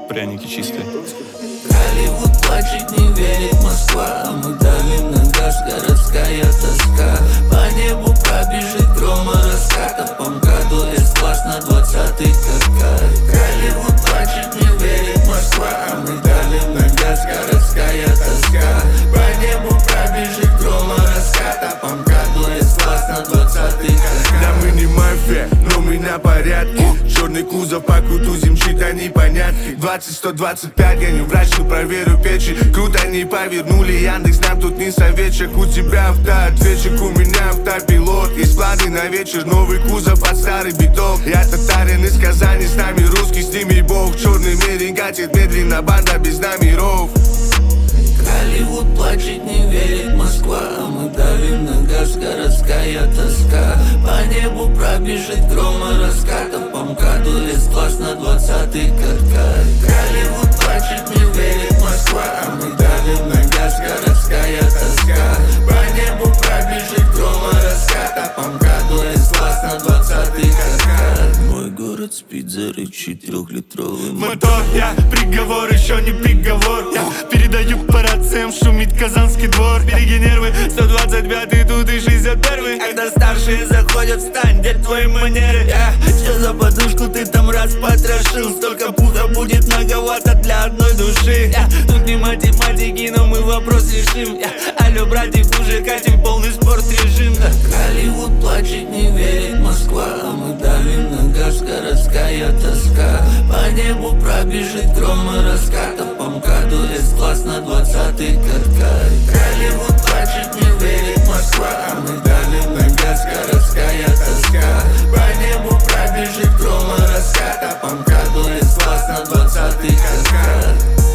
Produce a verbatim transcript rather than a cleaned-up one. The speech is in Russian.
пряники чистые. Голливуд плачет, не верит Москва, а мы давим на газ, городская тоска. По небу пробежит грома раската, по МКАДу С-класс на двадцатый каткар. Голливуд плачет, не верит Москва, а мы давим на газ, городская тоска. По небу пробежит грома раската, по МКАДу С-класс на двадцатый каткар. Да мы не мафия, но мы на порядке. Черный кузов по кутузим, чьи-то непонятки. Двадцать сто двадцать пять, я не врач, но проверю печи. Круто не повернули, Яндекс нам тут не советчик. У тебя автоответчик, у меня автопилот. Есть планы на вечер, новый кузов под старый биток. Я татарин из Казани, с нами русский, с ними бог. Черный мерин катит медленно, банда без номеров. Голливуд плачет, не верит Москва, а мы давим на газ, городская тоска. По небу пробежит грома раската, по МКАДу С-класс на двадцатый каткар. Голливуд плачет, не верит Москва, а мы давим на газ, городская тоска. По небу пробежит грома раската, по МКАДу С-класс на двадцатый каткар. Мой город спит, зарычит трехлитровым Мотор, я приговор, еще не приговор. Я передаю по рациям, шумит Казанский двор. Береги нервы, сто двадцать пятый, тут и шестьдесят первый. Когда старшие заходят, встань, где твои манеры? Я, что за подушку ты там раз потрошил? Столько пуха будет многовато для одной души. Я, тут не математики, но мы вопрос решим. Я, алло, братик, уже катим полный спорт-режим. Да. Голливуд плачет, не верит Москва, а мы давим на газ, городская тоска. По небу пробежит грома раската, по МКАДу С-класс на двадцатый каткар. Голливуд плачет, не верит Москва, а мы давим на газ, городская тоска. По небу пробежит грома раската, по МКАДу С-класс на двадцатый каткар.